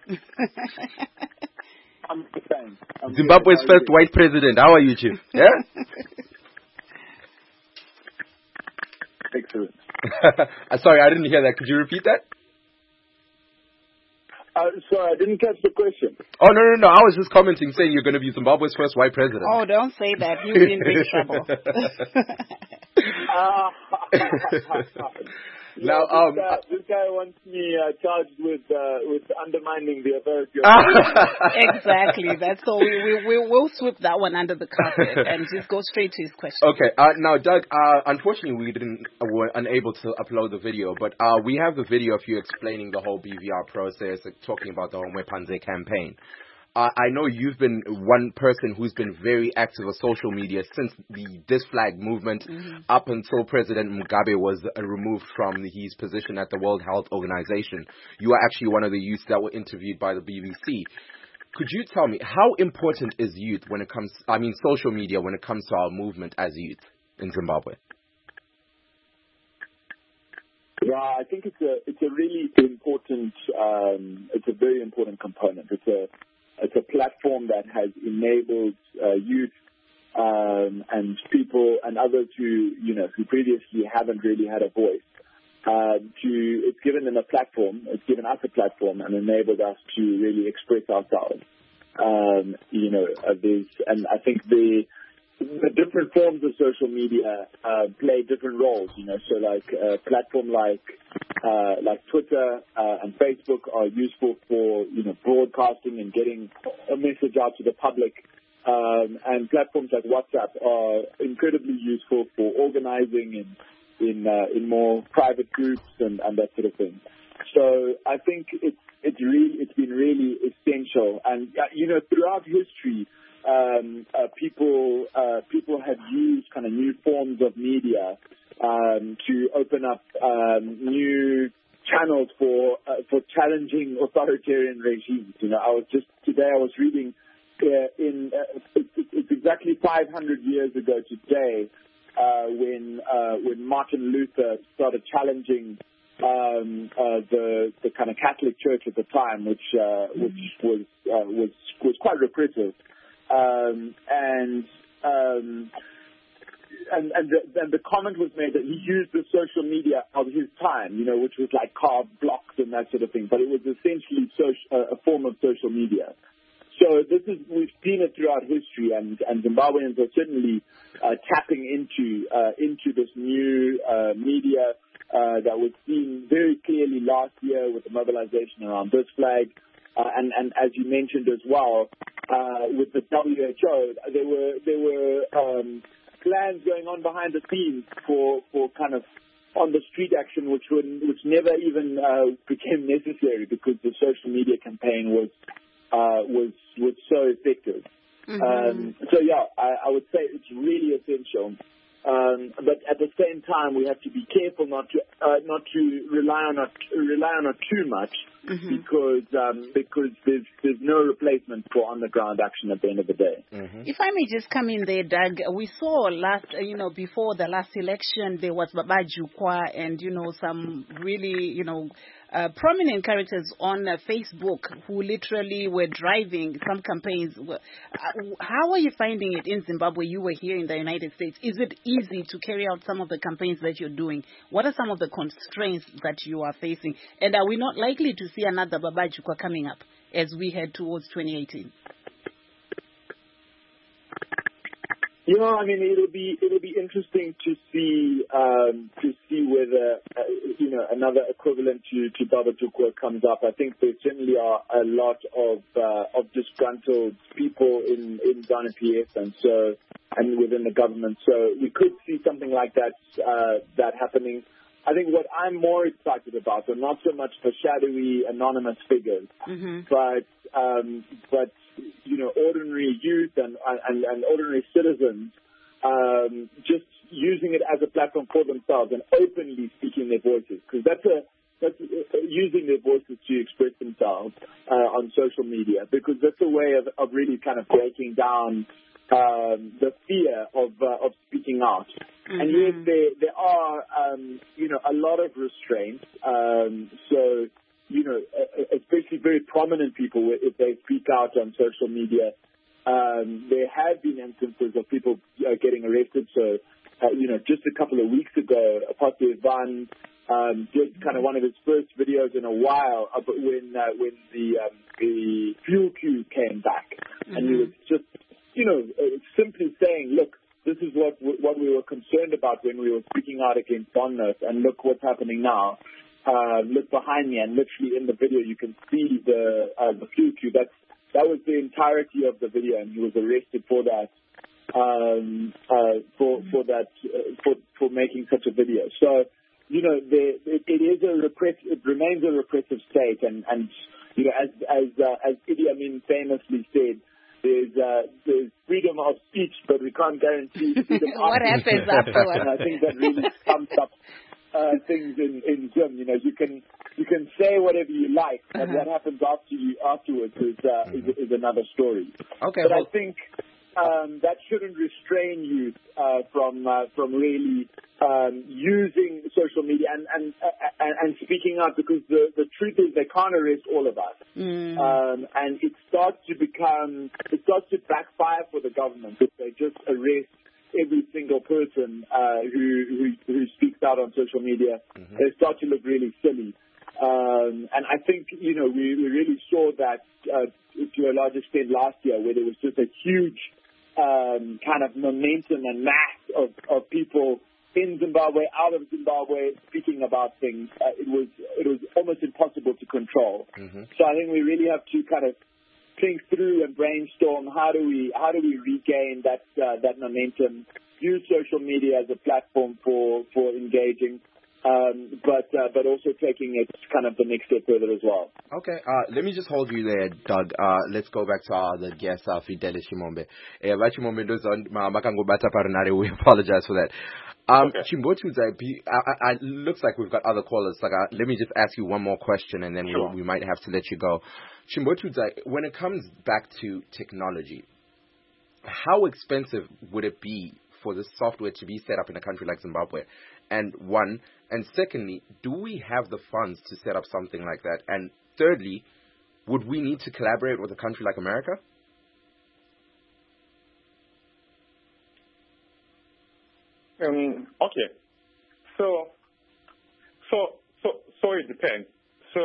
I'm fine. Zimbabwe's first white president. How are you, Chief? Yeah? Excellent. Sorry, I didn't hear that. Could you repeat that? Sorry, I didn't catch the question. Oh, no. I was just commenting, saying you're going to be Zimbabwe's first white president. Oh, don't say that. You'll be in big trouble. Now, this guy wants me charged with undermining the authority of Exactly. That's all. We'll sweep that one under the carpet and just go straight to his question. Okay. Now, Doug, unfortunately, we were unable to upload the video, but we have the video of you explaining the whole BVR process, talking about the Home Panze campaign. I know you've been one person who's been very active on social media since the This Flag movement up until President Mugabe was removed from his position at the World Health Organization. You are actually one of the youths that were interviewed by the BBC. Could you tell me, how important is social media when it comes to our movement as youth in Zimbabwe? Yeah, I think it's a really important, it's a very important component. It's a platform that has enabled youth and people and others who previously haven't really had a voice. It's given them a platform. It's given us a platform and enabled us to really express ourselves. And I think the different forms of social media play different roles. So like a platform like Twitter and Facebook are useful for broadcasting and getting a message out to the public. And platforms like WhatsApp are incredibly useful for organizing in more private groups and that sort of thing. So I think it's been really essential. And throughout history, people have used kind of new forms of media to open up new channels for challenging authoritarian regimes. I was reading it's exactly 500 years ago today when Martin Luther started challenging the kind of Catholic Church at the time, which was quite repressive, and the comment was made that he used the social media of his time, which was like carved blocks and that sort of thing, but it was essentially a form of social media. So we've seen it throughout history, and Zimbabweans are certainly tapping into this new media that was seen very clearly last year with the mobilization around This Flag, and as you mentioned as well, with the WHO, there were plans going on behind the scenes for kind of on the street action, which never even became necessary because the social media campaign was so effective. So yeah, I would say it's really essential. But at the same time, we have to be careful not to rely on it too much, because there's no replacement for on the ground action at the end of the day. If I may just come in there, Doug, we saw before the last election there was Babajukwa and some really prominent characters on Facebook who literally were driving some campaigns. How are you finding it in Zimbabwe? You were here in the United States. Is it easy to carry out some of the campaigns that you're doing? What are some of the constraints that you are facing? And are we not likely to see another Babajukwa coming up as we head towards 2018? It'll be interesting to see whether another equivalent to Babajukwa comes up. I think there certainly are a lot of disgruntled people in ZANU-PF and within the government. So we could see something like that happening. I think what I'm more excited about are not so much the shadowy anonymous figures, but ordinary youth and ordinary citizens just using it as a platform for themselves and openly speaking their voices, because that's using their voices to express themselves on social media, because that's a way of really kind of breaking down the fear of speaking out. And yes, there are a lot of restraints. So especially very prominent people, if they speak out on social media, there have been instances of people getting arrested. So just a couple of weeks ago, Apostle Ivan did kind of one of his first videos in a while when the fuel queue came back, and he was just simply saying, look, this is what we were concerned about when we were speaking out against Bonnerth, and look what's happening now. Look behind me, and literally in the video you can see the fuel queue. That was the entirety of the video, and he was arrested for that. For making such a video. So it remains a repressive state, and as Idi Amin famously said, there's freedom of speech, but we can't guarantee freedom of what happens afterwards. And I think that really sums up things in Zim. You can say whatever you like, but what happens afterwards is another story. Okay, but I think that shouldn't restrain youth from really using social media and speaking up, because the truth is they can't erase all of us, and it starts to backfire for the government if they just erase every single person who speaks out on social media. They start to look really silly. And I think, we really saw that to a large extent last year, where there was just a huge kind of momentum and mass of people in Zimbabwe, out of Zimbabwe, speaking about things. It was almost impossible to control. So I think we really have to kind of think through and brainstorm how do we regain that momentum, use social media as a platform for engaging, but also taking it kind of the next step further as well. Okay, let me just hold you there, Doug. Let's go back to our other guest, Fidelis Chimombe. We apologize for that. Chimbotu Zaipi, looks like we've got other callers. Let me just ask you one more question, and then we might have to let you go. Chimbotu Zai, when it comes back to technology, how expensive would it be for this software to be set up in a country like Zimbabwe? And secondly, do we have the funds to set up something like that? And thirdly, would we need to collaborate with a country like America? Okay. So it depends. So,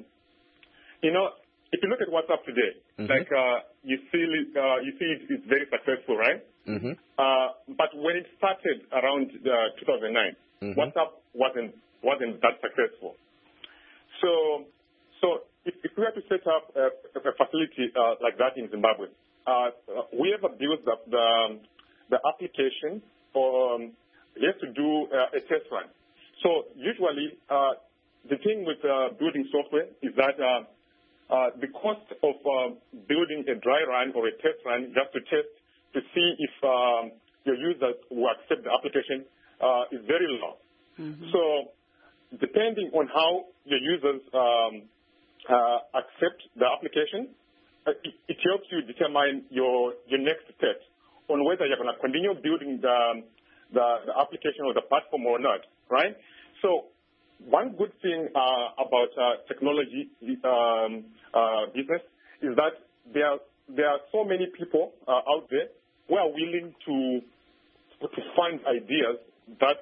if you look at what's up today, like you see it's very successful, right? But when it started around 2009, WhatsApp wasn't that successful. So if we had to set up a facility like that in Zimbabwe, we have built the application for you have to do a test run. So usually the thing with building software is that the cost of building a dry run or a test run just to test to see if your users will accept the application is very low. So depending on how your users accept the application, it helps you determine your next step on whether you're going to continue building the application or the platform or not, right? So one good thing about technology business is that there are so many people out there who are willing to fund ideas that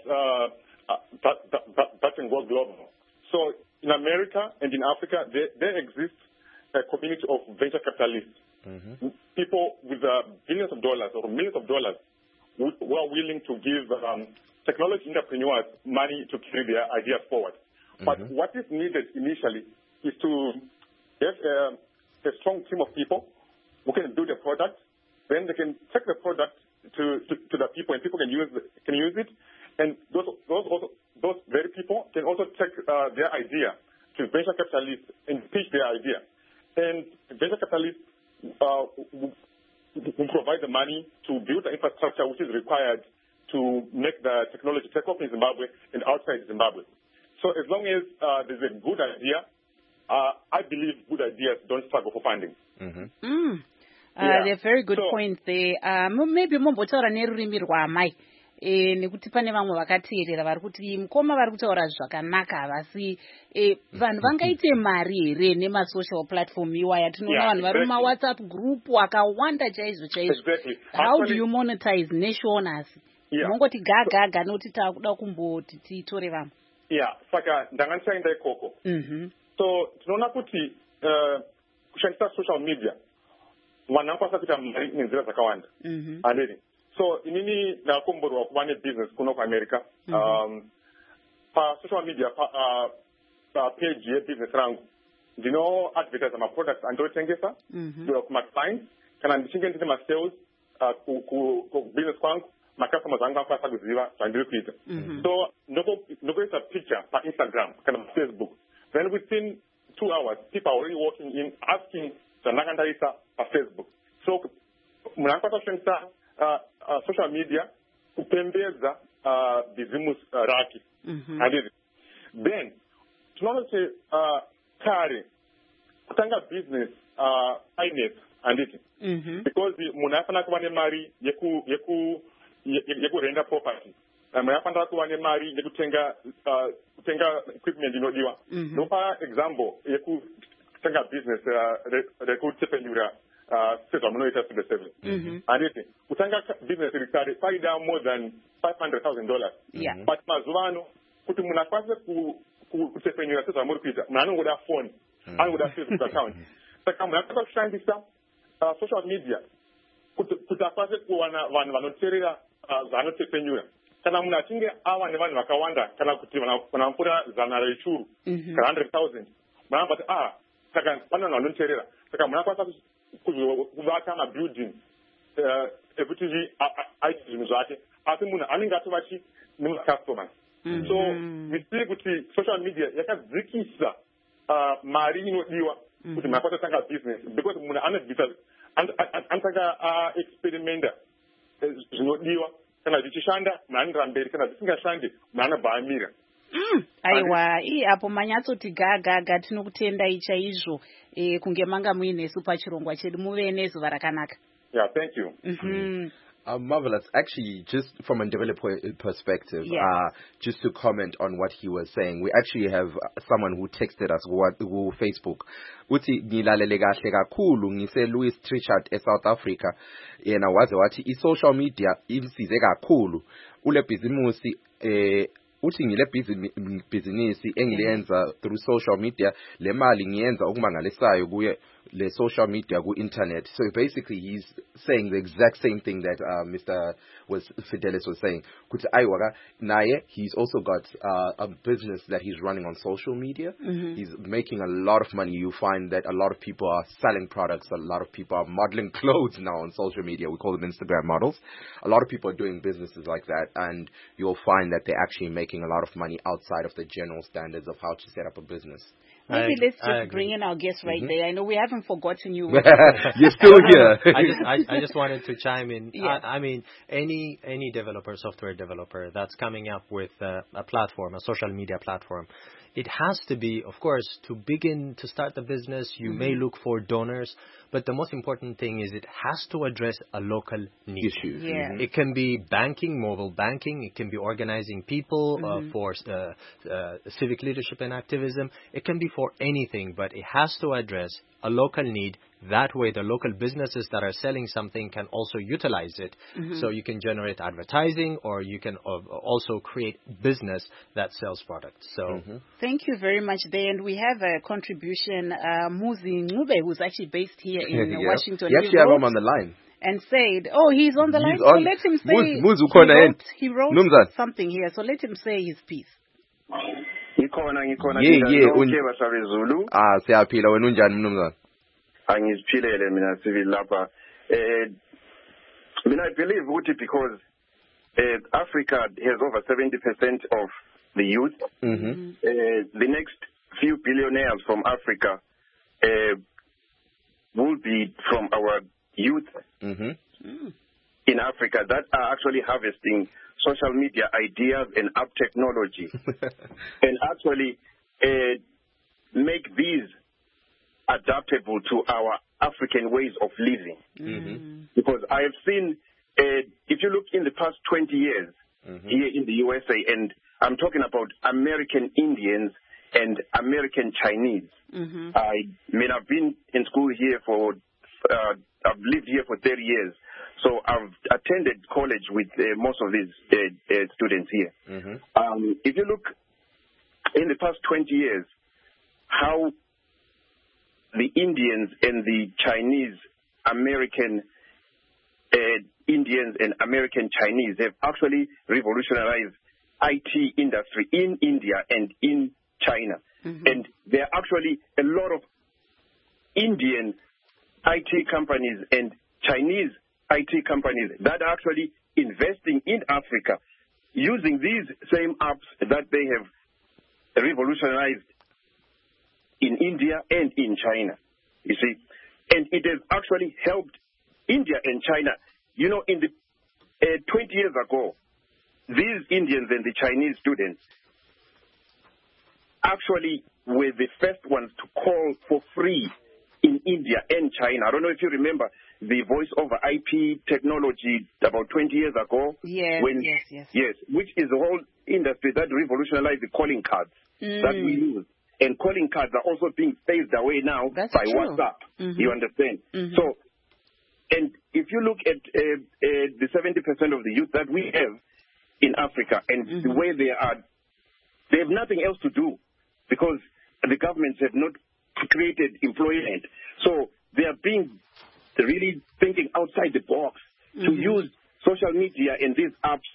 can go global. So in America and in Africa, there exists a community of venture capitalists, people with billions of dollars or millions of dollars who are willing to give technology entrepreneurs money to carry their ideas forward. But what is needed initially is to have a strong team of people who can build a product. Then they can take the product to the people, and people can use it. And those very people can also take their idea to venture capitalists and pitch their idea. And venture capitalists will provide the money to build the infrastructure which is required to make the technology take off in Zimbabwe and outside Zimbabwe. So as long as there's a good idea, I believe good ideas don't struggle for funding. They're very good points there. Maybe mombotaura nerurimi rwamai nekuti pane vamwe vakateerera vari kuti mukoma vari kutaura zvakanaka havasi vanhu vangaite mari here nemasocial platform iwaya tinoona vanhu vari mumawhatsapp group akawanda chaizvo. How do you monetize neshonasi? Mongoti gaga nekuti takuda kumboti titore vamwe. Saka ndanga ndichaenda ikoko. So tinoona kuti kushandisa social media vanhu vanokwanisa kuita mari nenzira dzakawanda. So inini ndakomborwa kuva nebusiness kuno kuAmerica. Pa social media page yebusiness rangu ndinoadvertise maproducts andotengesa kumaclients kana ndichinge ndine masales kubusiness kwangu macustomers vangu vanokwanisa kuziva zvandiri kuita. So ndokuisa picture anoshandisa social media kupembedza business rake. Handiti. Then tinoona kuti kare kutanga business finance handiti. Because munhu afanira kuva nemari yekurenda property. Munhu afanira kuva nemari yekutenga equipment inodiwa. Ndopa example yekutenga business rekutependura sezva munoita civil service. Handiti kutanga business rikare paida more than $500,000. But mazuva ano kuti munhu akwanise kutependura sezva muri kuita, munhu anongoda phone, anongoda Facebook account. Saka munhu akwanisa kushandisa social media kuti akwanise kuwana vanhu vanoteerera zvaanotepenyura. Kana munhu achinge ava nevanhu vakawanda kana kuti vanamupfuura 100 rechuru kana 100,000, munhu anobva kuti saka pane vanhu vanoteerera. Saka munhu akwanisa kuvaka mabuilding ekuti aite zvinhu zvake, asi munhu anenge atova nemacustomers. So misiri kuti social media yakadzikisa mari inodiwa kuti munhu akwanisa kutanga business, because munhu anotanga experimenta zvinodiwa. Kana zvichishanda munhu anoenda mberi, kana zvisingashandi munhu anobva amira. Aiwa, apo manyatsoti gaga tinokutendai chaizvo kunge manga muinesu pachirongwa chedu. Muve nezuva rakanaka. Yeah, thank you. Marvelous. Actually, just from a developer perspective, just to comment on what he was saying, we actually have someone who texted us who Facebook. Uthi ngilalele kahle kakhulu ngise Louis Trichard eSouth Africa. Yena waze wathi i-social media imsize kakhulu ule business uthi ngile business engiliyenza through social media, le mali ngiyenza okumangalisayo kuye le social media ku internet. So basically he's saying the exact same thing that Mr. Fidelis was saying. Kuti aiwaka naye, he's also got a business that he's running on social media. He's making a lot of money. You find that a lot of people are selling products, a lot of people are modeling clothes now on social media. We call them Instagram models. A lot of people are doing businesses like that, and you'll find that they're actually making a lot of money outside of the general standards of how to set up a business. Maybe let's just bring in our guest right there. I know we haven't forgotten you. You're still here. I just wanted to chime in. I mean, any developer, software developer that's coming up with a platform, a social media platform, it has to be, of course, to begin to start the business, you may look for donors, but the most important thing is it has to address a local need. Issue. It can be banking, mobile banking. It can be organizing people for civic leadership and activism. It can be for anything, but it has to address a local need. That way, the local businesses that are selling something can also utilize it. So you can generate advertising, or you can also create business that sells products. So thank you very much there. And we have a contribution, Muzi Ngube, who's actually based here in Washington. You actually have him on the line. And said, he's on the line. So let him say, he wrote something here. So let him say his piece. Siyaphila wena unjani mnumzana? Angiziphilele mina sivile lapha. I believe ukuthi because Africa has over 70% of the youth. The next few billionaires from Africa will be from our youth in Africa that are actually harvesting social media ideas and app technology and actually make these adaptable to our African ways of living. Because I have seen, if you look in the past 20 years here in the USA, and I'm talking about American Indians and American Chinese. I mean, I've been in school here I've lived here for 30 years. So I've attended college with most of these students here. If you look in the past 20 years, how the Indians and the Chinese, American Indians and American Chinese have actually revolutionized IT industry in India and in China. And there are actually a lot of Indian IT companies and Chinese IT companies that are actually investing in Africa using these same apps that they have revolutionized in India and in China, you see. And it has actually helped India and China you know, in the 20 years ago, these Indians and the Chinese students actually were the first ones to call for free in India and China. I don't know if you remember the voice over IP technology about 20 years ago. Yes, Yes, which is the whole industry that revolutionized the calling cards that we use. And calling cards are also being phased away now by WhatsApp. You understand? So, and if you look at the 70% of the youth that we have in Africa and the way they have nothing else to do because the governments have not created employment. So they are being really thinking outside the box to use social media and these apps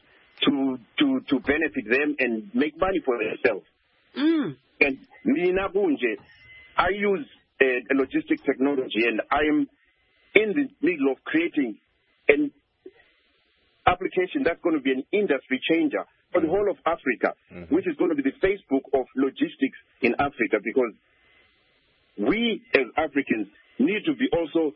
to benefit them and make money for themselves. And Mina Bunje, I use a logistic technology, and I am in the middle of creating an application that's going to be an industry changer for the whole of Africa, which is going to be the Facebook of logistics in Africa, because we as Africans need to be also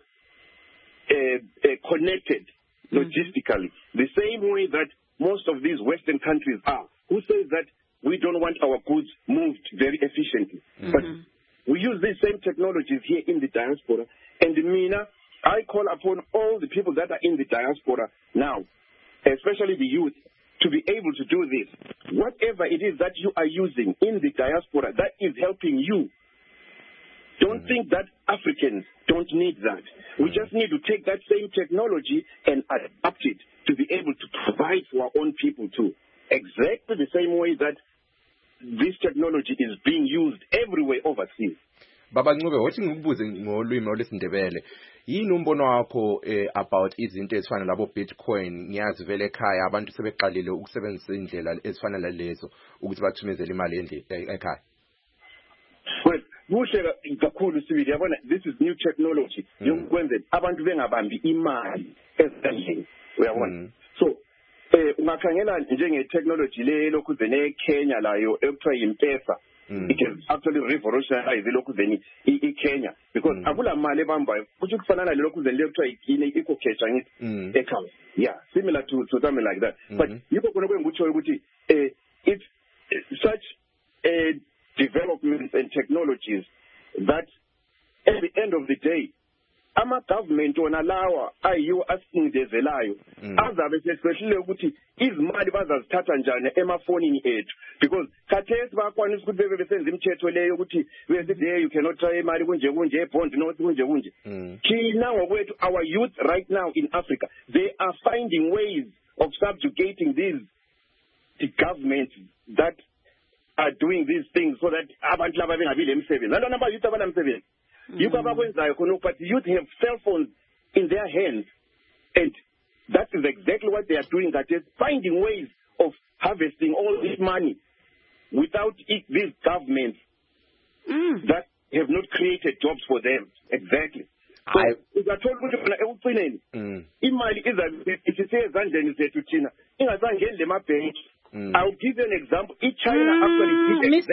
connected logistically, the same way that most of these Western countries are, who says that we don't want our goods moved very efficiently. But we use these same technologies here in the diaspora. And Mina, I call upon all the people that are in the diaspora now, especially the youth, to be able to do this. Whatever it is that you are using in the diaspora that is helping you, don't think that Africans don't need that. We just need to take that same technology and adapt it to be able to provide for our own people too. Exactly the same way that this technology is being used everywhere overseas. Baba Ncube, wathi ngikubuze ngolwimi olwesiNdebele. Yini umbono wakho about izinto ezifana labo Bitcoin? Ngiyazi vele ekhaya abantu sebeqalile ukusebenzisa indlela ezifana nalezo ukuthi bathumezele imali ekhaya. Well, kuhle kakhulu sibili yabona, this is new technology yokwenza abantu bengabambi imali ezandleni, uyabona. So ungakhangela njenge technology le lokhu zene Kenya layo ekuthiwa yimpesa. It has actually revolutionized lokhu zene Kenya, because akula mali ebambayo kuthi kufanana le lokhu zene ekuthiwa ikine ecocash ngithi ekhaya. Yeah, similar to something like that. But yikho khona kwengutsho ukuthi it's such developments and technologies that at the end of the day, ama-government wona lawa ayiwo asingidezelayo azabe sesihlele ukuthi izimali bazazithatha njani emafonini ethu, because khathesi bayakwanisa ukuthi bebe besenza imithetho leyo ukuthi besithi hey, you cannot try imali kunje ebond nothi kunje. Thina ngokwethu, our youth right now in Africa, they are finding ways of subjugating the governments that are doing these things so that abantu laba bengabi lemsebenzi. Lana aba youth abanamsebenzi. But youth have cell phones in their hands, and that is exactly what they are doing, that is finding ways of harvesting all this money without these governments that have not created jobs for them. Exactly. So, if I told you, imali isezandleni zethu thina ingazangeni lemabhenki. I'll give you an example. China actually did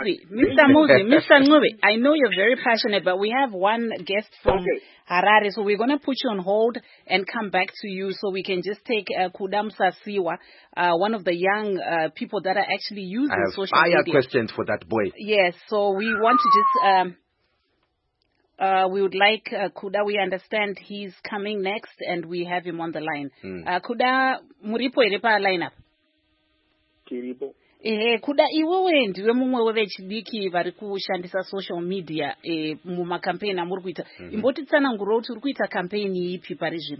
Mr. Ncube, I know you're very passionate, but we have one guest from Harare, so we're going to put you on hold and come back to you so we can just take Khuda Msasiwa, one of the young people that are actually using social media. I have fire questions for that boy. Yes, so we want to just... we would like Khuda, we understand he's coming next and we have him on the line. Khuda, muripo iripa line up. Khuda iwewe ndiwe mumwe wevechidiki vari kushandisa social media mumacampaign amuri kuita. Imbotitsanangura kuti uri kuita campaign ipi pari zvino?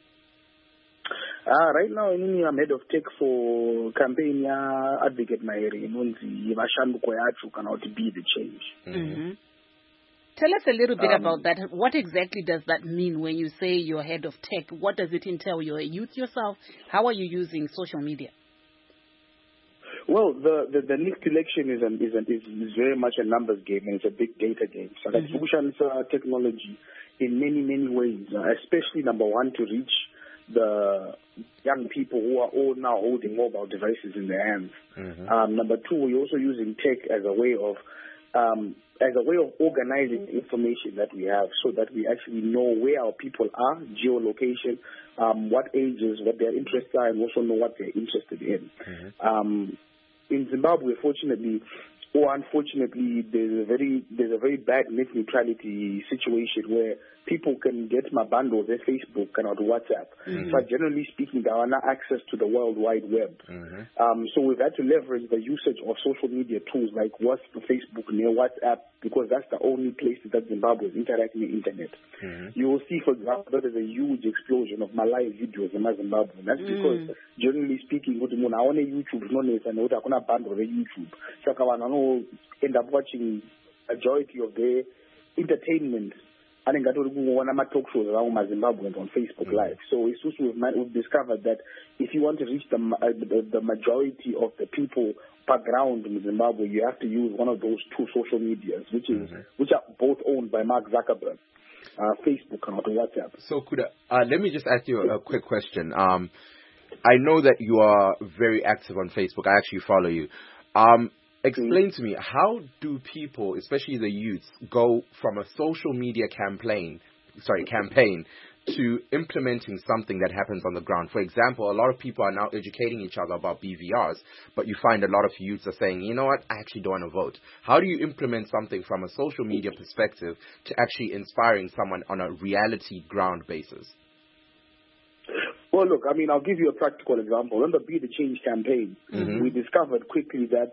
Right now I'm head of tech for campaign ya Advocate Mahere inonzi vashanduko yacho kana kuti Be the Change. Tell us a little bit about that. What exactly does that mean when you say you're head of tech? What does it entail? You're a youth yourself. How are you using social media? Well, the next election is very much a numbers game, and it's a big data game. So that's technology in many ways, especially number one, to reach the young people who are all now holding mobile devices in their hands. Number two, we're also using tech as a way of as a way of organizing the information that we have so that we actually know where our people are, geolocation, what ages, what their interests are, and also know what they're interested in. In Zimbabwe, fortunately, or unfortunately, there's a very bad net neutrality situation where people can get my bundles at Facebook and on WhatsApp. But generally speaking, they have access to the World Wide Web. So we've had to leverage the usage of social media tools like WhatsApp, Facebook, and WhatsApp, because that's the only place that Zimbabwe is interacting with the internet. You will see, for example, that there's a huge explosion of Malay videos in Zimbabwe. And that's because, generally speaking, I want YouTube, and I want bundle of YouTube. So I end up watching majority of their entertainment. I think I don't want to talk shows around my Zimbabweans on Facebook Live. So it's just we've discovered that if you want to reach the majority of the people background in Zimbabwe, you have to use one of those two social medias, which are both owned by Mark Zuckerberg, Facebook and WhatsApp. So Kuda, let me just ask you a quick question. I know that you are very active on Facebook. I actually follow you. Explain to me, how do people, especially the youth, go from a social media campaign to implementing something that happens on the ground? For example, a lot of people are now educating each other about BVRs, but you find a lot of youths are saying, you know what, I actually don't want to vote. How do you implement something from a social media perspective to actually inspiring someone on a reality ground basis? Well, look, I'll give you a practical example. On the Be the Change campaign, we discovered quickly that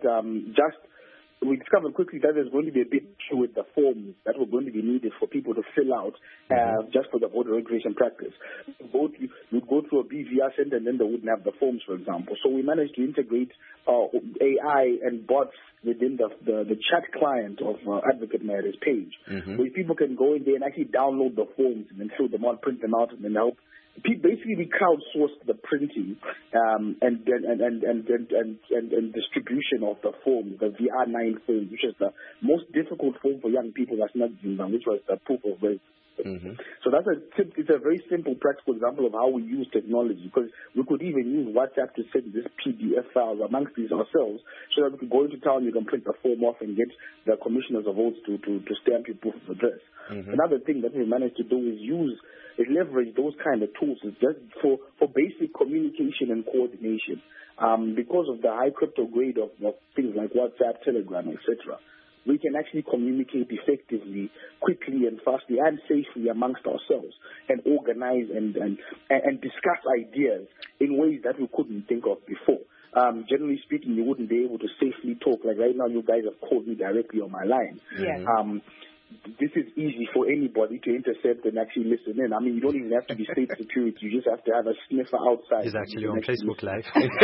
there's going to be a big issue with the forms that were going to be needed for people to fill out just for the voter registration practice. You'd go through a BVR center and then they wouldn't have the forms, for example. So we managed to integrate AI and bots within the chat client of Advocate Mayor's page, where people can go in there and actually download the forms and then fill them out, print them out, and then help. Basically, we crowdsourced the printing and distribution of the form, the VR9 form, which is the most difficult form for young people that's not Zimbabwe, which was the proof of race. So it's a very simple, practical example of how we use technology, because we could even use WhatsApp to send this PDF files amongst these ourselves, so that we could go into town, you can print the form off and get the commissioners of votes to stamp your proof of address. Another thing that we managed to do is leverage those kind of tools just for basic communication and coordination. Because of the high crypto grade of things like WhatsApp, Telegram, etc., we can actually communicate effectively, quickly and fastly and safely amongst ourselves, and organize and discuss ideas in ways that we couldn't think of before. Generally speaking, you wouldn't be able to safely talk. Like right now, you guys have called me directly on my line. This is easy for anybody to intercept and actually listen in. You don't even have to be state security. You just have to have a sniffer outside. He's actually on Facebook Live.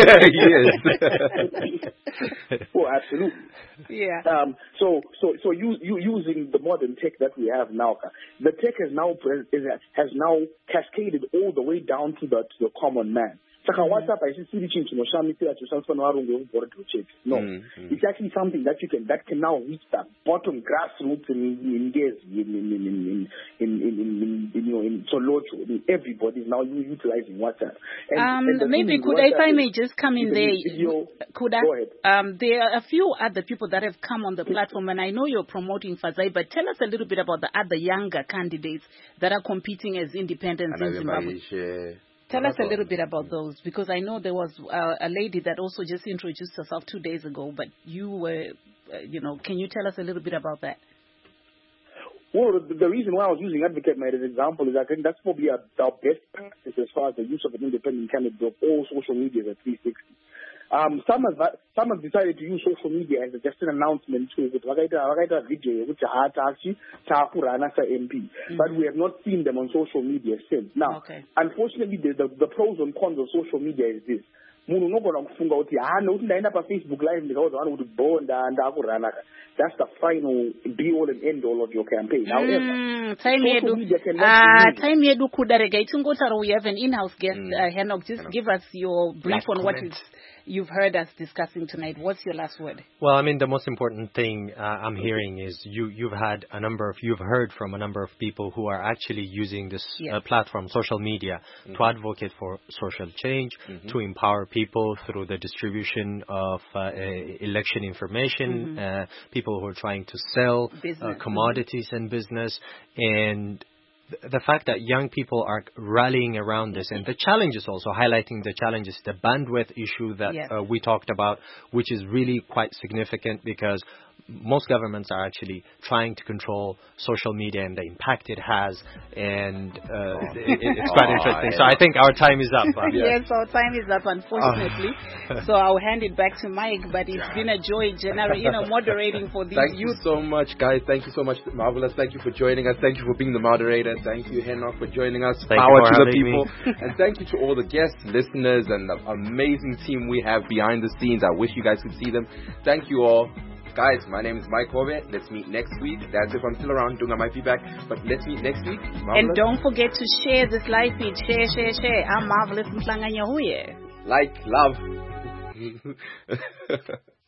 Yes. Oh, absolutely. Yeah. So using the modern tech that we have now, the tech has now cascaded all the way down to the common man. WhatsApp, no, it's actually something that can now reach the bottom grassroots in Solocho. Everybody is now utilizing WhatsApp. Maybe if I may just come in there, go ahead. There are a few other people that have come on the platform, and I know you're promoting Fazai, but tell us a little bit about the other younger candidates that are competing as independents in Zimbabwe. Tell us a little bit about those, because I know there was a lady that also just introduced herself 2 days ago, but you were, can you tell us a little bit about that? Well, the reason why I was using Advocate Mayor as an example is I think that's probably our best practice as far as the use of an independent candidate of all social media at 360. Some have decided to use social media as just an announcement to a video which MP, but we have not seen them on social media since. Now, unfortunately, the pros and cons of social media is this. Facebook Live that's the final be all and end all of your campaign. However, social media can we have an in-house guest, Henok. Just give us your brief on what is. you've heard us discussing tonight. What's your last word? Well, I mean, the most important thing I'm hearing is you've heard from a number of people who are actually using this platform, social media, to advocate for social change, to empower people through the distribution of election information, people who are trying to sell commodities and business, and the fact that young people are rallying around this, and the challenges also, highlighting the challenges, the bandwidth issue that we talked about, which is really quite significant because most governments are actually trying to control social media and the impact it has, and it's quite interesting. So I think our time is up. Yes, our time is up, unfortunately. So I'll hand it back to Mike, but it's been a joy moderating for these youth. Thank you so much, guys. Thank you so much, Marvelous. Thank you for joining us. Thank you for being the moderator. Thank you, Henok, for joining us. Power to the people. And thank you to all the guests, listeners, and the amazing team we have behind the scenes. I wish you guys could see them. Thank you all. Guys, my name is Mike Corbett. Let's meet next week. That's if I'm still around. Dunga might be back. But let's meet next week. Marvelous. And don't forget to share this live feed. Share. I'm Marvelous Mhlanganya Huye. Like, love.